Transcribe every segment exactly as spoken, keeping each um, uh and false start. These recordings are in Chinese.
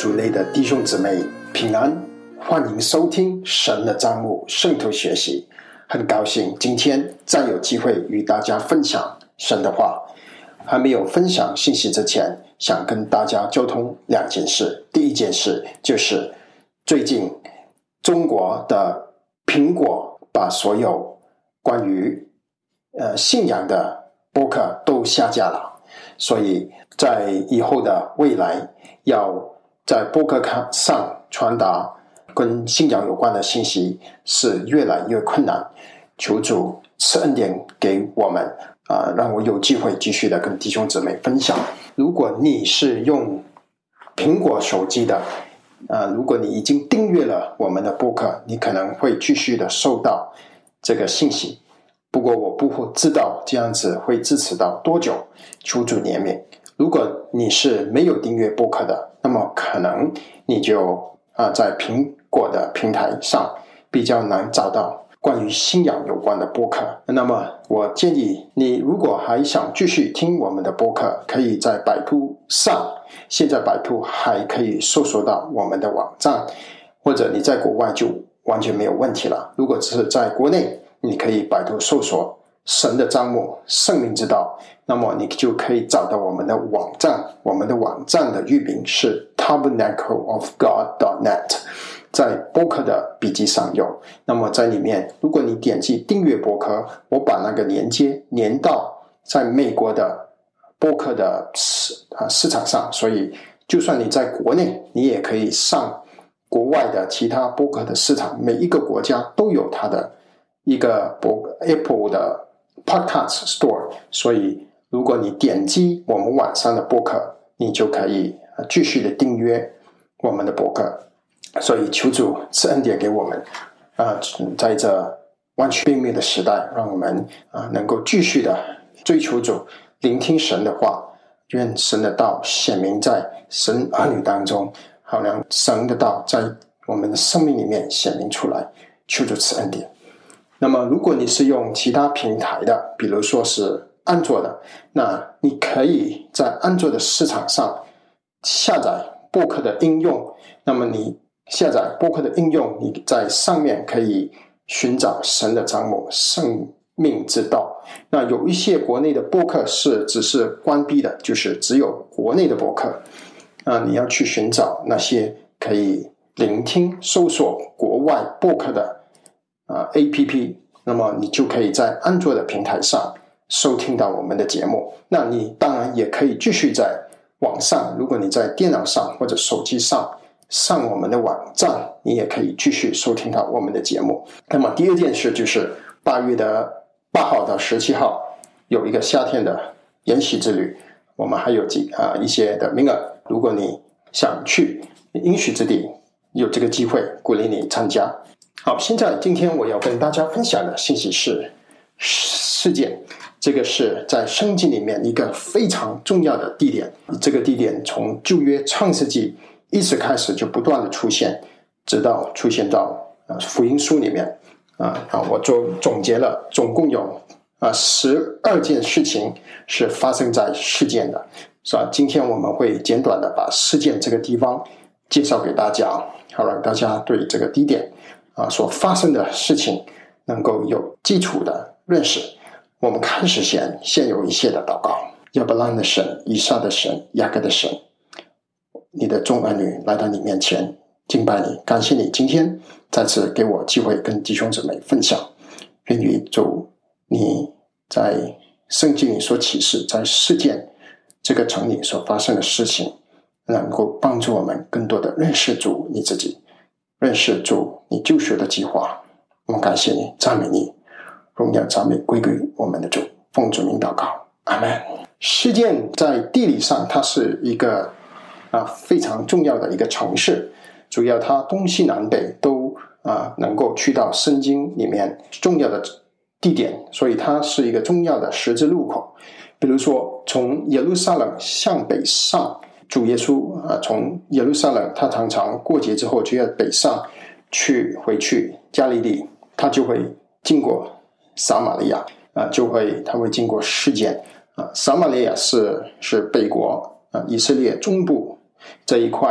主内的弟兄姊妹平安，欢迎收听神的帐幕圣徒学习。很高兴今天再有机会与大家分享神的话。还没有分享信息之前，想跟大家交通两件事。第一件事就是最近中国的苹果把所有关于呃信仰的播客都下架了，所以在以后的未来要在播客上传达跟信仰有关的信息是越来越困难。求主赐恩典给我们啊、呃，让我有机会继续的跟弟兄姊妹分享。如果你是用苹果手机的啊、呃，如果你已经订阅了我们的播客，你可能会继续的收到这个信息。不过我不知道这样子会支持到多久，求主怜悯。如果你是没有订阅播客的，那么可能你就啊、呃、在苹果的平台上比较难找到关于信仰有关的播客。那么我建议你，如果还想继续听我们的播客，可以在百度上，现在百度还可以搜索到我们的网站，或者你在国外就完全没有问题了。如果只是在国内，你可以百度搜索神的帐幕圣灵之道，那么你就可以找到我们的网站。我们的网站的域名是 tabernacle of god dot net， 在播客的笔记上有。那么在里面，如果你点击订阅播客，我把那个连接连到在美国的播客的市啊市场上，所以就算你在国内，你也可以上国外的其他播客的市场。每一个国家都有它的一个 Apple 的 Podcast Store， 所以如果你点击我们网上的播客，你就可以继续的订阅我们的播客。所以求主赐恩典给我们啊、呃，在这弯曲背面的时代，让我们啊、呃、能够继续的追求主，聆听神的话，愿神的道显明在神儿女当中，好让神的道在我们的生命里面显明出来。求主赐恩典。那么如果你是用其他平台的，比如说是安卓的，那你可以在安卓的市场上下载播客的应用。那么你下载播客的应用，你在上面可以寻找神的帐幕生命之道。那有一些国内的播客是只是关闭的，就是只有国内的播客啊，你要去寻找那些可以聆听搜索国外播客的啊 A P P， 那么你就可以在安卓的平台上收听到我们的节目。那你当然也可以继续在网上，如果你在电脑上或者手机上上我们的网站，你也可以继续收听到我们的节目。那么第二件事就是八月的八号到十七号有一个夏天的研习之旅，我们还有几啊、呃、一些的名额，如果你想去应许之地，有这个机会，鼓励你参加。好，现在今天我要跟大家分享的信息是事件，这个是在圣经里面一个非常重要的地点。这个地点从旧约创世纪一直开始就不断的出现，直到出现到、呃、福音书里面啊。我就总结了，总共有啊十二件事情是发生在事件的，是吧？今天我们会简短的把事件这个地方介绍给大家，好让大家对这个地点啊所发生的事情能够有基础的认识。我们开始前先有一些的祷告。亚伯拉罕的神、以撒的神、雅各的神，你的众儿女来到你面前敬拜你，感谢你今天再次给我机会跟弟兄姊妹分享。愿与主你在圣经里所启示，在事件这个城里所发生的事情，能够帮助我们更多的认识主你自己，认识主你救赎的计划。我们感谢你，赞美你，荣耀赞美归给我们的主，奉主名祷告，阿们。事件在地理上它是一个啊非常重要的一个城市，主要它东西南北都啊能够去到圣经里面重要的地点，所以它是一个重要的十字路口。比如说从耶路撒冷向北上，主耶稣啊从耶路撒冷，他常常过节之后就要北上去回去加利利，他就会经过撒玛利亚啊，就会他会经过事件啊。撒玛利亚是是北国啊以色列中部这一块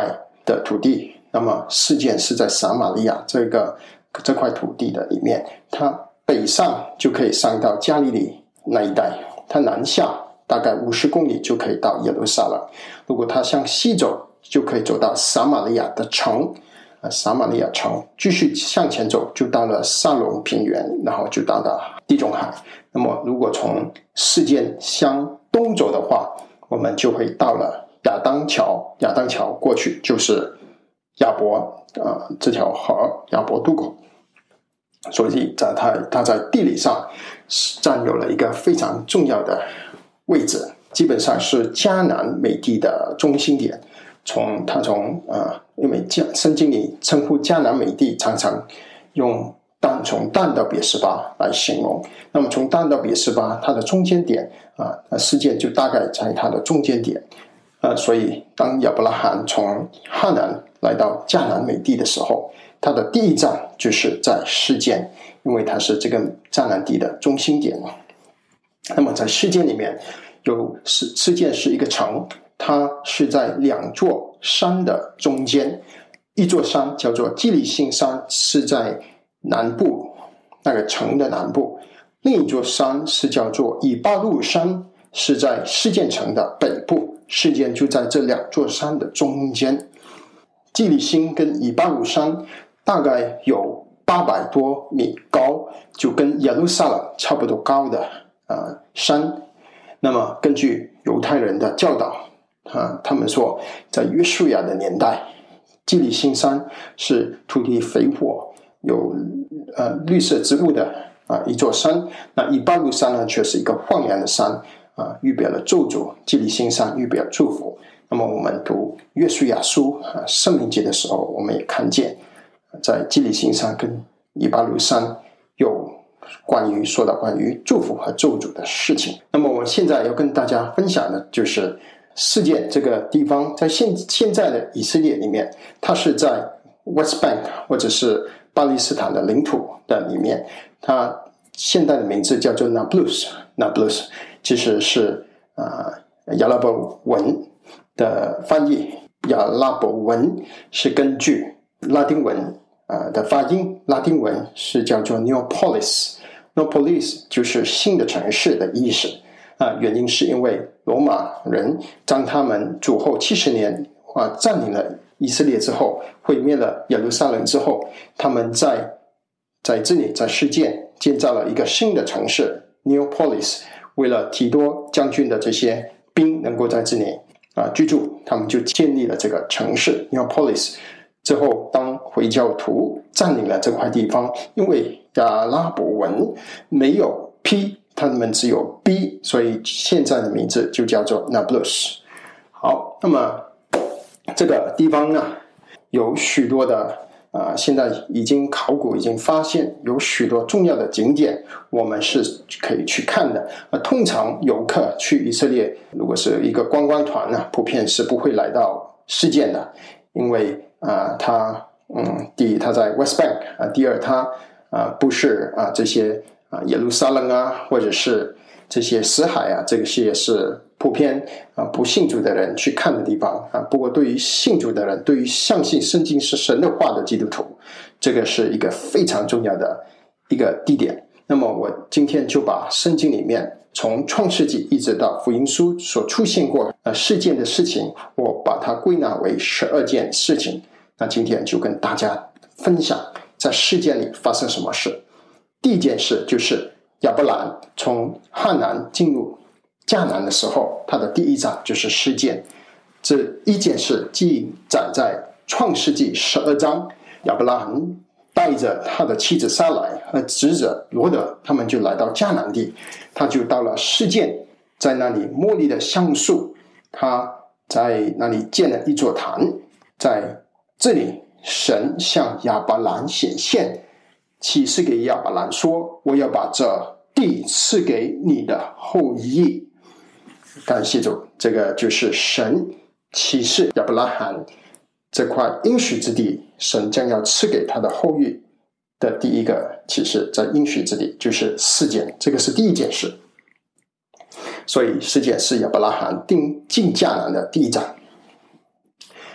的土地，那么示剑是在撒玛利亚这个这块土地的里面，它北上就可以上到加利利那一带，它南下大概五十公里就可以到耶路撒冷。如果它向西走，就可以走到撒玛利亚的城，啊，撒玛利亚城，继续向前走就到了撒龙平原，然后就到了地中海。那么如果从示剑向东走的话，我们就会到了亚当桥，亚当桥过去就是亚伯啊、呃、这条河亚伯渡口。所以在它它在地理上占有了一个非常重要的位置，基本上是迦南美地的中心点。从它从呃，因为圣经里称呼迦南美地常常用但从但到别是巴来形容。那么从但到别是巴，它的中间点啊，示剑就大概在它的中间点。呃，所以当亚伯拉罕从哈南来到迦南美地的时候，他的第一站就是在示剑，因为它是这个迦南地的中心点。那么在示剑里面有示示剑是一个城，它是在两座山的中间，一座山叫做基利心山，是在南部那个城的南部，另一座山是叫做以巴路山，是在示剑城的北部，示剑就在这两座山的中间。基利心跟以巴路山大概有八百多米高，就跟耶路撒冷差不多高的、呃、山。那么根据犹太人的教导、啊、他们说在约书亚的年代，基利心山是土地肥沃有、呃、绿色植物的、啊、一座山。那以巴路山呢，却是一个荒凉的山、啊、预表了咒诅，基利心山预表祝福。那么我们读约书亚书、啊、申命记的时候，我们也看见在基利心山跟以巴路山有关于说到关于祝福和咒诅的事情。那么我们现在要跟大家分享的就是示剑这个地方，在 现, 现在的以色列里面，它是在 West Bank 或者是巴勒斯坦的领土的里面，它现在的名字叫做 Nablus Nablus 其实是、呃、亚拉伯文的翻译。亚拉伯文是根据拉丁文、呃、的发音，拉丁文是叫做 Neopolis Neopolis 就是新的城市的意思、呃、原因是因为罗马人当他们主后七十年、啊、占领了以色列之后，毁灭了耶路撒冷之后，他们在在这里在示剑建造了一个新的城市 Neopolis， 为了提多将军的这些兵能够在这里啊，居住，他们就建立了这个城市 Neopolis。 之后当回教徒占领了这块地方，因为亚拉伯文没有 P， 他们只有 B， 所以现在的名字就叫做 Nablus。 好，那么这个地方呢，有许多的呃，现在已经考古已经发现有许多重要的景点，我们是可以去看的。呃、通常游客去以色列，如果是一个观光团呢，普遍是不会来到示剑的，因为呃，它嗯，第一它在 West Bank，呃、第二它呃不是啊、呃、这些啊、呃、耶路撒冷啊，或者是这些死海啊，这些是普遍啊、呃、不信主的人去看的地方啊。不过对于信主的人，对于相信圣经是神的话的基督徒，这个是一个非常重要的一个地点。那么我今天就把圣经里面从创世纪一直到福音书所出现过呃事件的事情，我把它归纳为十二件事情。那今天就跟大家分享在事件里发生什么事。第一件事就是亚伯兰从哈南进入迦南的时候，他的第一站就是示剑。这一件事记载在创世纪十二章，亚伯拉罕带着他的妻子撒莱和侄子罗德，他们就来到迦南地，他就到了示剑，在那里摩利的橡树，他在那里建了一座坛。在这里神向亚伯兰显现，启示给亚伯兰说，我要把这地赐给你的后裔。感谢主，这个就是神启示亚伯拉罕这块应许之地，神将要赐给他的后裔的第一个启示，在应许之地就是示剑，这个是第一件事。所以示剑是亚伯拉罕定进迦南的第一站。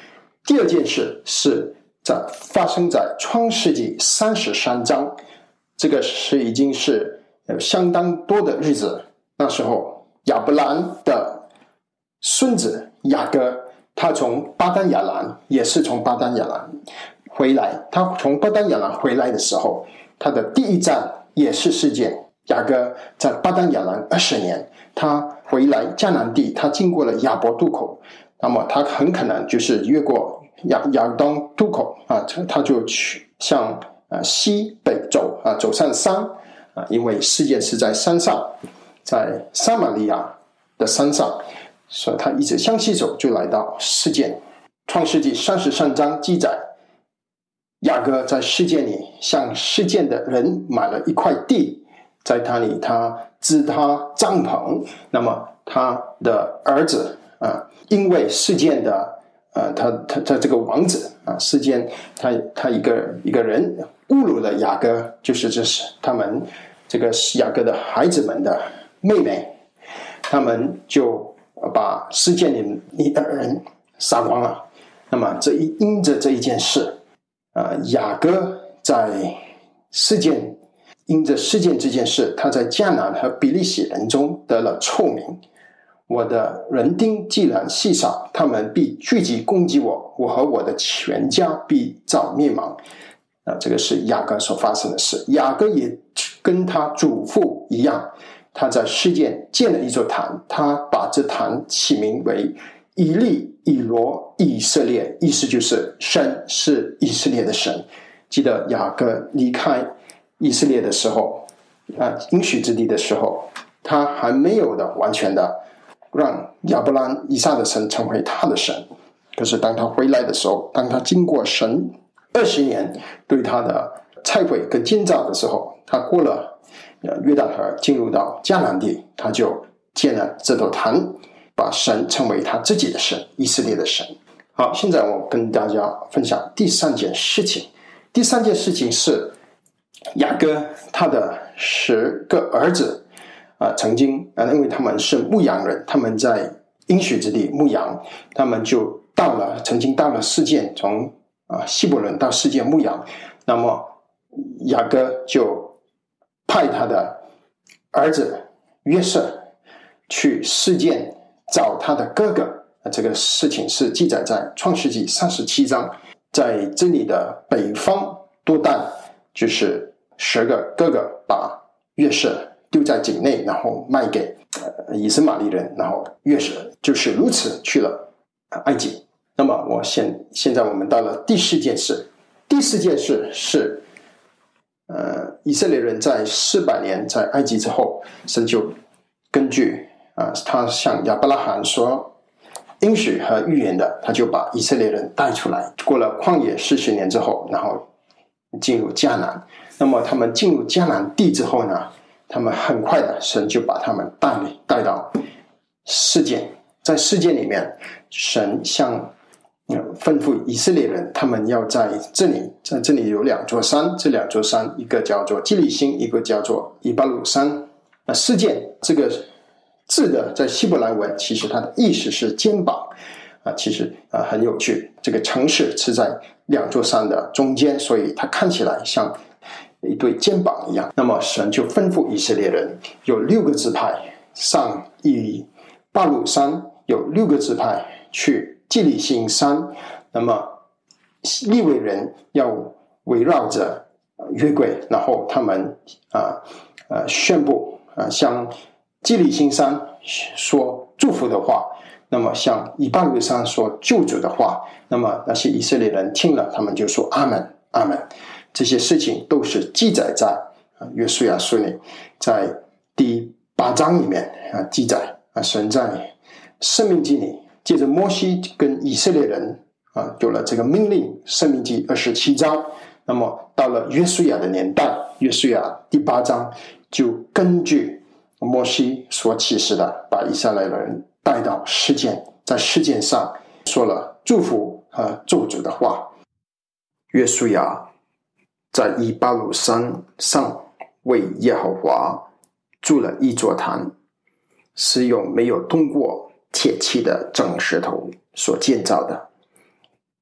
第二件事是在发生在创世纪三十三章，这个是已经是有相当多的日子。那时候亚伯兰的孙子雅各，他从巴丹亚兰，也是从巴丹亚兰回来。他从巴丹亚兰回来的时候，他的第一站也是事件。雅各在巴丹亚兰二十年，他回来迦南地，他经过了亚伯渡口，那么他很可能就是越过亚亚当渡口啊，他就去向啊西北走啊，走上山啊，因为事件是在山上，在撒玛利亚的山上，所以他一直向西走，就来到事件。创世纪三十三章记载，雅各在事件里向事件的人买了一块地，在那里他支他帐篷。那么他的儿子啊，因为事件的呃，他他他这个王子啊，事件他他一个一个人侮辱了雅各，就是这是他们这个雅各的孩子们的妹妹，他们就把事件里的人杀光了。那么这一因着这一件事啊，雅各在事件因着事件这件事，他在迦南和比利洗人中得了臭名。我的人丁既然稀少，他们必聚集攻击我，我和我的全家必遭灭亡。啊，这个是雅各所发生的事。雅各也跟他祖父一样，他在事件建了一座坛，他把这坛起名为以利以罗以色列，意思就是神是以色列的神。记得雅各离开以色列的时候啊，应许之地的时候，他还没有的完全的让亚伯兰以撒的神成为他的神。可是当他回来的时候，当他经过神二十年对他的拆毁跟建造的时候，他过了约旦河进入到迦南地，他就建了这座坛，把神称为他自己的神，以色列的神。好，现在我跟大家分享第三件事情。第三件事情是雅各他的十个儿子啊、呃，曾经啊、呃，因为他们是牧羊人，他们在应许之地牧羊，他们就到了曾经到了示剑，从啊、呃、希伯伦到示剑牧羊。那么雅各就派他的儿子约瑟去示剑找他的哥哥。这个事情是记载在创世纪三十七章。在这里的北方多旦，就是十个哥哥把约瑟丢在井内，然后卖给、呃、以实玛利人，然后约瑟就是如此去了、呃、埃及。那么我现现在我们到了第四件事。第四件事是呃，以色列人在四百年在埃及之后，神就根据啊、呃，他向亚伯拉罕说应许和预言的，他就把以色列人带出来。过了旷野四十年之后，然后进入迦南。那么他们进入迦南地之后呢，他们很快的神就把他们带带到示剑。在示剑里面，神向、嗯、吩咐以色列人，他们要在这里，在这里有两座山，这两座山一个叫做基利心，一个叫做以巴鲁山。那示剑这个字的在希伯来文，其实它的意思是肩膀啊，其实啊很有趣。这个城市是在两座山的中间，所以它看起来像一对肩膀一样。那么神就吩咐以色列人，有六个支派上以巴鲁山，有六个支派去基利心山。那么利未人要围绕着约柜，然后他们啊呃宣布啊向基利心山说祝福的话，那么向以巴鲁山说救主的话。那么那些以色列人听了，他们就说阿们阿们。这些事情都是记载在约书亚书里，在第八章里面啊记载啊，神在申命记里借着摩西跟以色列人啊有了这个命令，申命记二十七章。那么到了约书亚的年代，约书亚第八章就根据摩西所启示的，把以色列人带到示剑，在示剑上说了祝福和咒诅的话。约书亚在以巴鲁山上为耶和华筑了一座坛，是用没有动过铁器的整石头所建造的。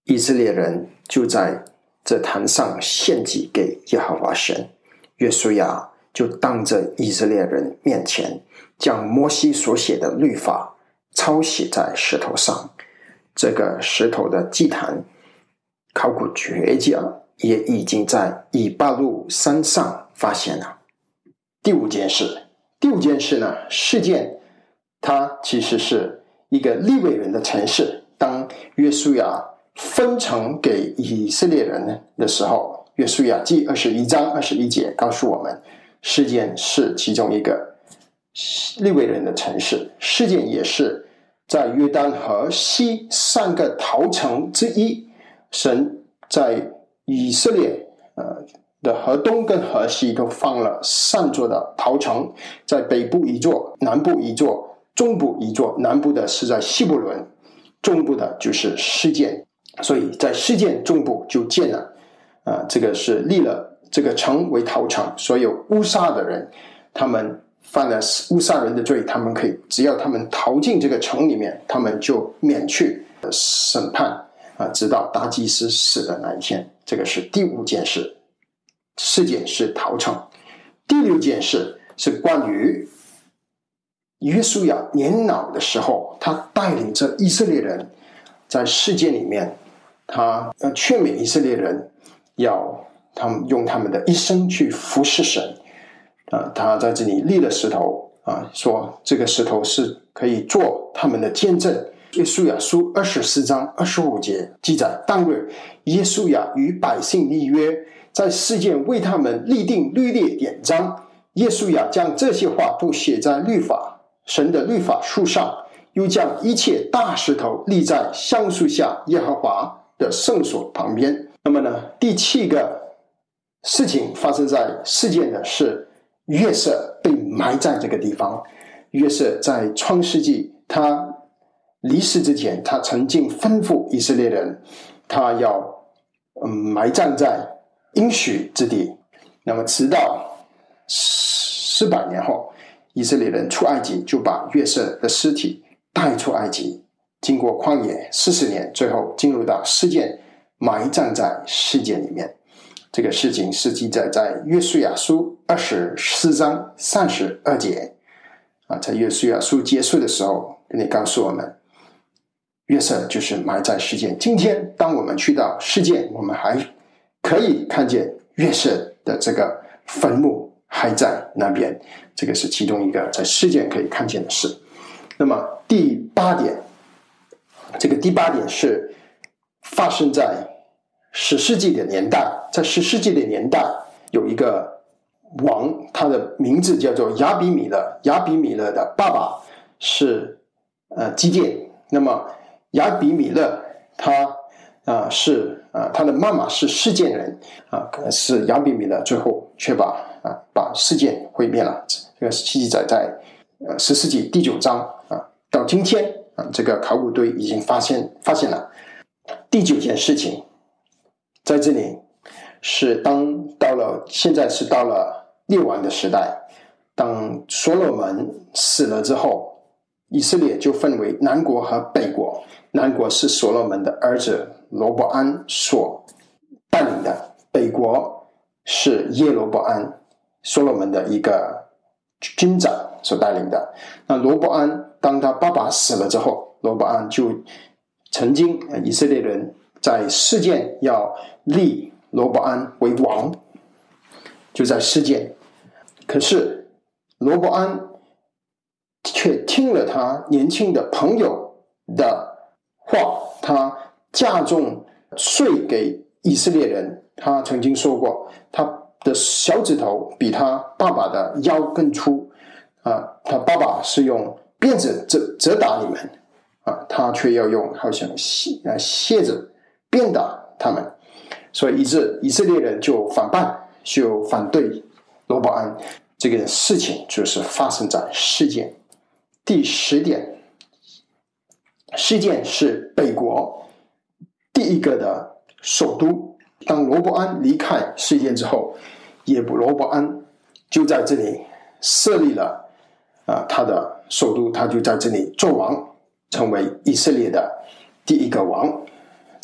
以色列人就在这坛上献祭给耶和华神。约书亚就当着以色列人面前，将摩西所写的律法抄写在石头上。这个石头的祭坛，考古学家也已经在以巴路山上发现了。第五件事，第五件事呢，事件它其实是一个利未人的城市。当约书亚分成给以色列人的时候，约书亚记二十一章二十一节告诉我们，事件是其中一个利未人的城市，事件也是在约旦河西三个逃城之一。神在以色列呃的河东跟河西都放了三座的逃城，在北部一座，南部一座，中部一座。南部的是在希伯伦，中部的就是示剑。所以在示剑中部就建了呃，这个是立了这个城为逃城。所有乌撒的人，他们犯了乌撒人的罪，他们可以只要他们逃进这个城里面，他们就免去审判啊，直到大祭司死的那一天。这个是第五件事，事件是逃城。第六件事是关于约书亚年老的时候，他带领着以色列人在事件里面，他劝勉以色列人要他们用他们的一生去服侍神。啊，他在这里立了石头啊，说这个石头是可以做他们的见证。约书亚书二十四章二十五节记载，当日约书亚与百姓立约，在事件为他们立定律例典章。约书亚将这些话都写在律法神的律法书上，又将一切大石头立在橡树下耶和华的圣所旁边。那么呢，第七个事情发生在事件的是约瑟被埋在这个地方。约瑟在创世纪他离世之前，他曾经吩咐以色列人，他要、嗯、埋葬在应许之地。那么直到四百年后，以色列人出埃及，就把约瑟的尸体带出埃及，经过旷野四十年，最后进入到事件，埋葬在事件里面。这个事情是记载在约书亚书二十四章三十二节啊，在约书亚书结束的时候，跟你告诉我们，约瑟就是埋在事件。今天当我们去到事件，我们还可以看见约瑟的这个坟墓还在那边，这个是其中一个在事件可以看见的事。那么第八点，这个第八点是发生在十世纪的年代。在十世纪的年代，有一个王，他的名字叫做亚比米勒。亚比米勒的爸爸是呃基甸。那么亚比米勒他啊、呃、是啊、呃、他的妈妈是示剑人啊、呃，是亚比米勒最后却把啊、呃、把示剑毁灭了。这个记载在呃十世纪第九章啊，到今天啊，这个考古队已经发现发现了。第九件事情在这里是当到了现在是到了列王的时代，当所罗门死了之后，以色列就分为南国和北国。南国是所罗门的儿子罗伯安所带领的，北国是耶罗伯安，所罗门的一个军长所带领的。那罗伯安当他爸爸死了之后，罗伯安就曾经以色列人在事件要立罗伯安为王，就在事件。可是罗伯安却听了他年轻的朋友的话，他加重税给以色列人。他曾经说过，他的小指头比他爸爸的腰更粗啊，他爸爸是用鞭子责责打你们啊，他却要用好像蝎子鞭打他们。所以以致以色列人就反叛，就反对罗伯安。这个事情就是发生在事件。第十点，事件是北国第一个的首都。当罗伯安离开事件之后，耶布罗伯安就在这里设立了、呃、他的首都，他就在这里做王，成为以色列的第一个王。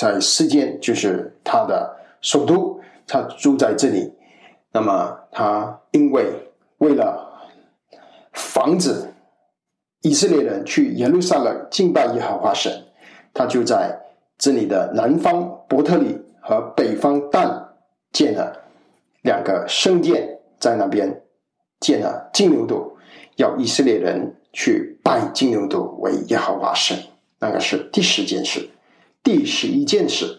在世间就是他的首都，他住在这里。那么他因为为了防止以色列人去耶路撒冷敬拜耶和华神，他就在这里的南方伯特利和北方但建了两个圣殿，在那边建了金牛犊，要以色列人去拜金牛犊为耶和华神。那个是第十件事。第十一件事，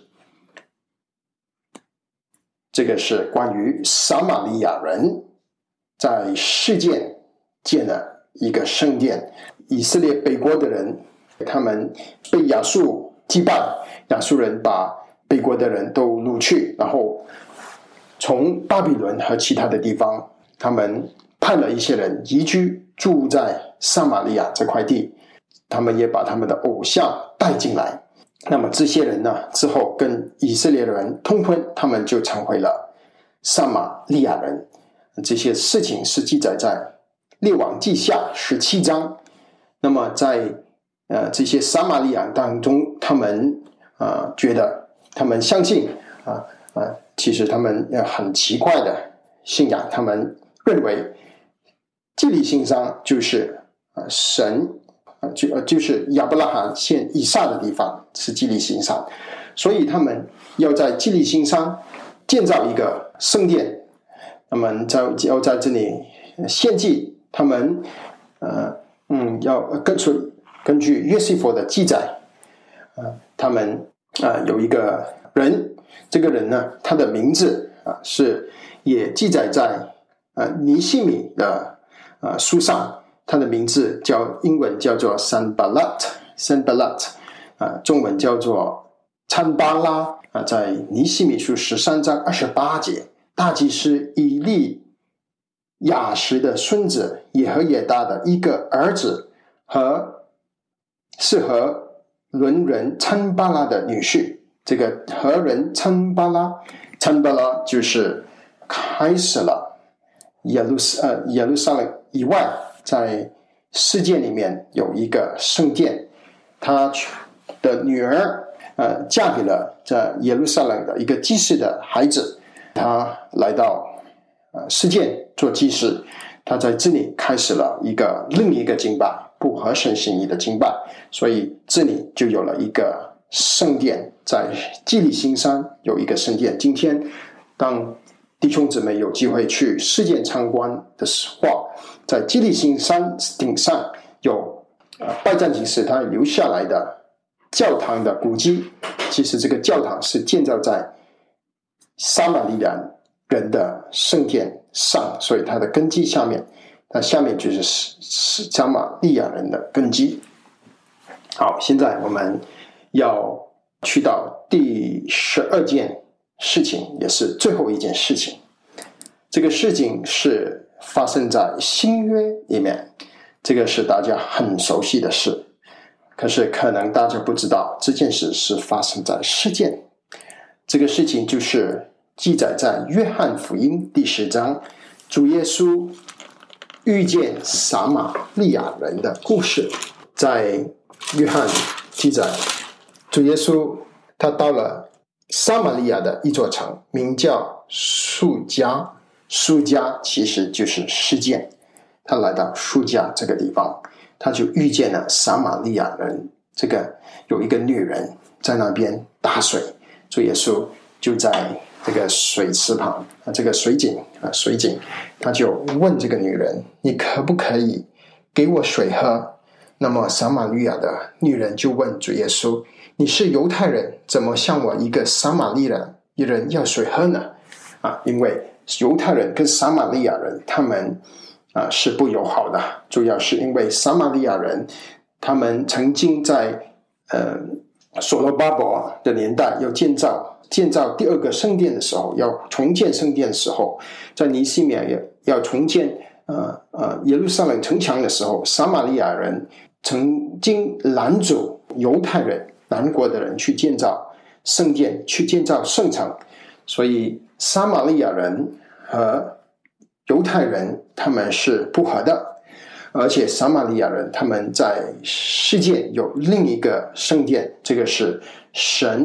这个是关于撒玛利亚人在世界建了一个圣殿。以色列北国的人，他们被亚述击败，亚述人把北国的人都掳去，然后从巴比伦和其他的地方，他们派了一些人移居住在撒玛利亚这块地，他们也把他们的偶像带进来。那么这些人呢，之后跟以色列人通婚，他们就成为了撒玛利亚人。这些事情是记载在列王记下十七章。那么在呃这些撒玛利亚当中，他们啊、呃、觉得他们相信啊啊、呃，其实他们很奇怪的信仰，他们认为基利心山就是啊、呃、神。就就是亚伯拉罕献以撒的地方是基利心山，所以他们要在基利心山建造一个圣殿，他们在要在这里献祭。他们呃嗯要根据根据约西弗的记载，呃他们啊、呃、有一个人，这个人呢，他的名字啊、呃、是也记载在呃尼希米的呃书上。他的名字叫英文叫做 Sanballat Sanballat 啊，中文叫做参巴拉啊，在尼希米书十三章二十八节，大祭司以利亚实的孙子耶和耶大的一个儿子和是和伦人参巴拉的女婿。这个和人参巴拉，参巴拉就是开始了耶路呃耶路撒冷以外，在世界里面有一个圣殿，他的女儿呃嫁给了在耶路撒冷的一个祭司的孩子，他来到呃世界做祭司，他在这里开始了一个另一个敬拜，不合神心意的敬拜，所以这里就有了一个圣殿，在基利心山有一个圣殿。今天当弟兄姊妹有机会去世界参观的话，在基利心山顶上有呃拜占庭时他留下来的教堂的古迹。其实这个教堂是建造在撒玛利亚人的圣殿上，所以它的根基下面，那下面就是撒玛利亚人的根基。好，现在我们要去到第十二件事情，也是最后一件事情。这个事情是发生在新约里面，这个是大家很熟悉的事，可是可能大家不知道这件事是发生在世界。这个事情就是记载在约翰福音第十章，主耶稣遇见撒玛利亚人的故事。在约翰记载，主耶稣他到了撒玛利亚的一座城，名叫述迦。述迦其实就是事件，他来到述迦这个地方，他就遇见了撒玛利亚人。这个有一个女人在那边打水，主耶稣就在这个水池旁，这个水井啊水井，他就问这个女人：“你可不可以给我水喝？”那么撒玛利亚的女人就问主耶稣：“你是犹太人，怎么向我一个撒玛利亚人要水喝呢？”啊，因为犹太人跟撒玛利亚人他们啊是不友好的，主要是因为撒玛利亚人他们曾经在呃所罗巴伯的年代要建造建造第二个圣殿的时候，要重建圣殿的时候，在尼希米亚要重建呃呃耶路撒冷城墙的时候，撒玛利亚人曾经拦阻犹太人南国的人去建造圣殿，去建造圣城，所以撒玛利亚人和犹太人他们是不合的。而且撒玛利亚人他们在世界有另一个圣殿，这个是神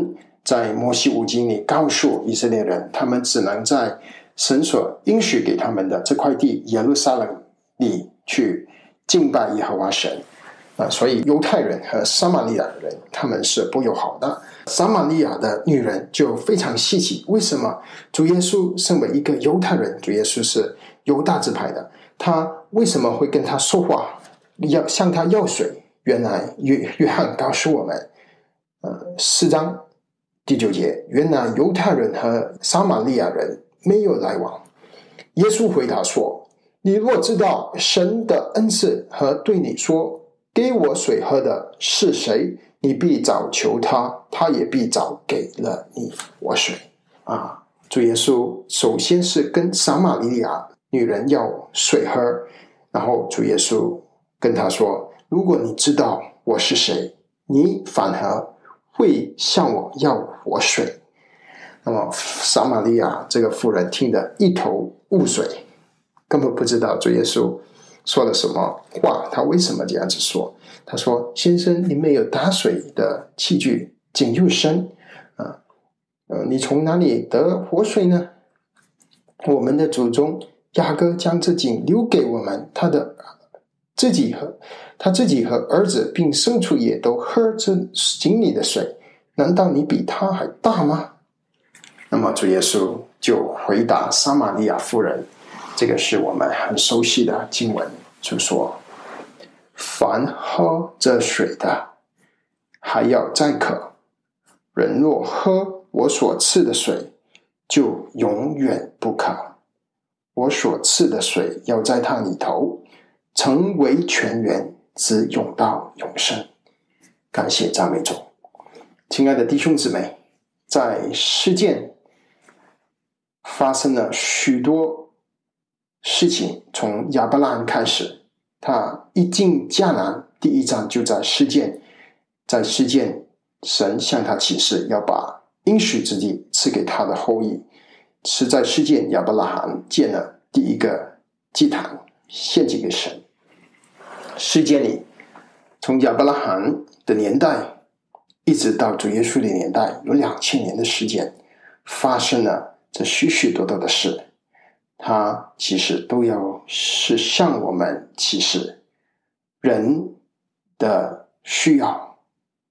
在摩西五经里告诉以色列人，他们只能在神所应许给他们的这块地耶路撒冷里去敬拜耶和华神。啊，所以犹太人和撒玛利亚人他们是不友好的。撒玛利亚的女人就非常稀奇，为什么主耶稣身为一个犹太人，主耶稣是犹大支派的，他为什么会跟他说话，要向他要水？原来约约翰告诉我们，呃，四章第九节，原来犹太人和撒玛利亚人没有来往。耶稣回答说：“你若知道神的恩赐和对你说，给我水喝的是谁，你必早求他，他也必早给了你活水。”啊，主耶稣首先是跟撒玛利亚女人要水喝，然后主耶稣跟她说，如果你知道我是谁，你反而会向我要活水。那么撒玛利亚这个妇人听得一头雾水，根本不知道主耶稣说了什么话，他为什么这样子说？他说：“先生，你没有打水的器具，井又深，啊，呃，你从哪里得活水呢？我们的祖宗雅各将这井留给我们，他的自己和他自己和儿子并牲畜也都喝这井里的水，难道你比他还大吗？”那么主耶稣就回答撒玛利亚妇人，这个是我们很熟悉的经文，就说：“凡喝这水的，还要再渴；人若喝我所赐的水，就永远不渴。我所赐的水要在他里头，成为泉源，直涌到永生。”感谢赞美主。亲爱的弟兄姊妹，在世界发生了许多事情，从亚伯拉罕开始，他一进迦南，第一站就在示剑，在示剑，神向他启示，要把应许之地赐给他的后裔。是在示剑，亚伯拉罕建了第一个祭坛，献祭给神。示剑里，从亚伯拉罕的年代一直到主耶稣的年代，有两千年的时间，发生了这许许多多的事。它其实都要是向我们启示人的需要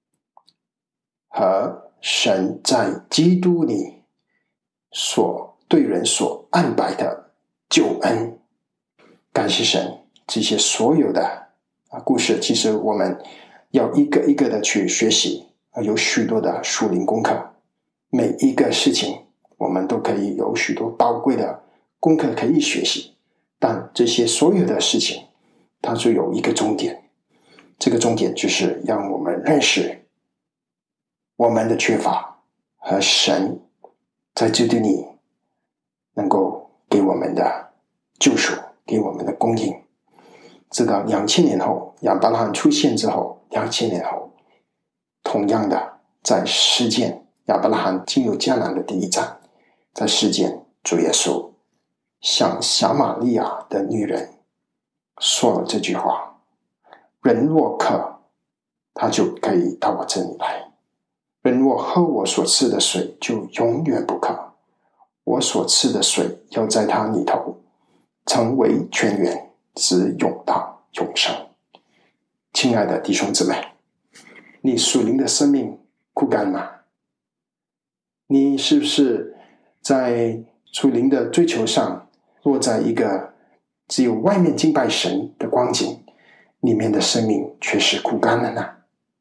和神在基督里所对人所安排的救恩。感谢神，这些所有的故事其实我们要一个一个的去学习，有许多的属灵功课，每一个事情我们都可以有许多宝贵的功课可以学习，但这些所有的事情它就有一个终点，这个终点就是让我们认识我们的缺乏和神在基督里能够给我们的救赎，给我们的供应。直到两千年后，亚伯拉罕出现之后，两千年后，同样的在世间，亚伯拉罕进入迦南的第一站，在世间，主耶稣向撒玛利亚的女人说了这句话：人若渴，他就可以到我这里来；人若喝我所赐的水，就永远不渴。我所赐的水要在他里头，成为泉源，直涌到永生。亲爱的弟兄姊妹，你属灵的生命枯干吗？你是不是在属灵的追求上落在一个只有外面敬拜神的光景，里面的生命却是枯干了呢？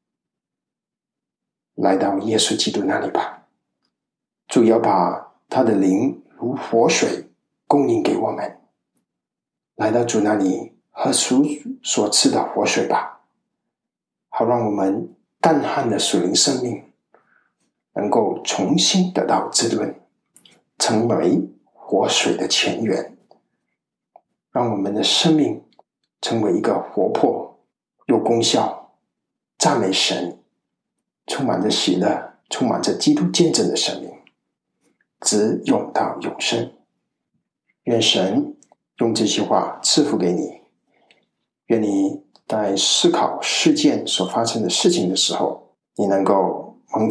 来到耶稣基督那里吧，主要把他的灵如活水供应给我们，来到主那里喝主所赐的活水吧，好让我们干旱的属灵生命能够重新得到滋润，成为活水的泉源，让我们的生命成为一个活泼、有功效、赞美神、充满着喜乐、充满着基督见证的生命，直涌到永生。愿神用这些话赐福给你，愿你在思考事件所发生的事情的时候，你能够蒙福，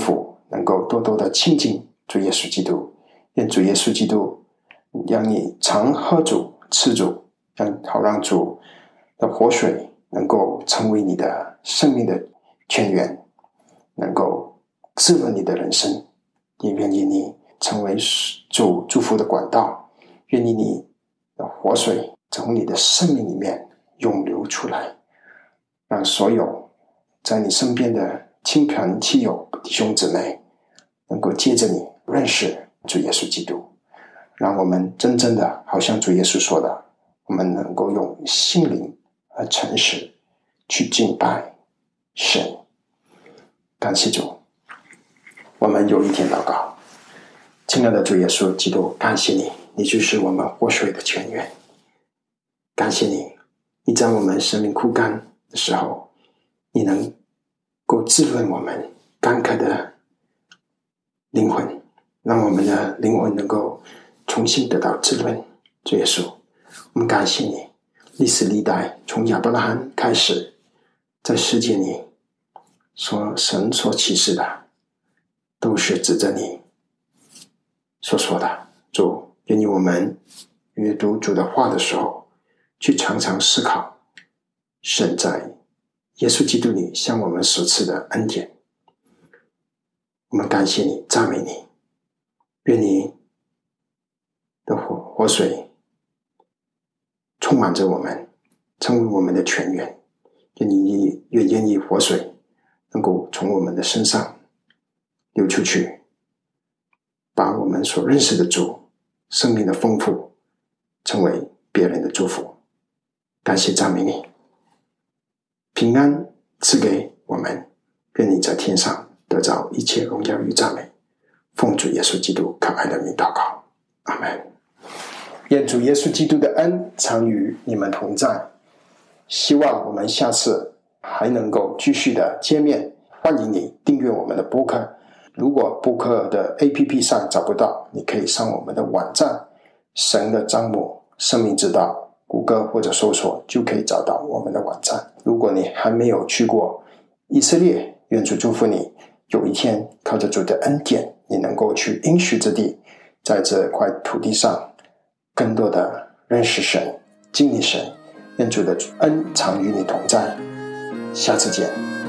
能够多多的亲近主耶稣基督，愿主耶稣基督让你常喝主吃主，让好让主的活水能够成为你的生命的泉源，能够滋润你的人生，也愿意你成为主祝福的管道，愿意你的活水从你的生命里面涌流出来，让所有在你身边的亲朋戚友弟兄姊妹能够接着你认识主耶稣基督，让我们真正的好像主耶稣说的，我们能够用心灵和诚实去敬拜神。感谢主，我们有一天祷告。亲爱的主耶稣基督，感谢你，你就是我们活水的泉源。感谢你，你在我们生命枯干的时候，你能够滋润我们干渴的灵魂，让我们的灵魂能够重新得到滋润。主耶稣，我们感谢你，历史历代从亚伯拉罕开始，在世界里所神所启示的都是指着你所说的。主，愿意我们阅读主的话的时候，去常常思考神在耶稣基督里向我们所赐的恩典。我们感谢你，赞美你，愿你的活活水充满着我们，成为我们的泉源。愿你也愿意活水能够从我们的身上流出去，把我们所认识的主生命的丰富成为别人的祝福。感谢赞美你，平安赐给我们，愿你在天上得着一切荣耀与赞美。奉主耶稣基督可爱的名祷告，阿们。愿主耶稣基督的恩常与你们同在。希望我们下次还能够继续的见面。欢迎你订阅我们的播客，如果播客的 A P P 上找不到，你可以上我们的网站神的帐幕生命之道，谷歌或者搜索就可以找到我们的网站。如果你还没有去过以色列，愿主祝福你，有一天靠着主的恩典，你能够去应许之地，在这块土地上更多的认识神，经历神。愿主的恩常与你同在，下次见。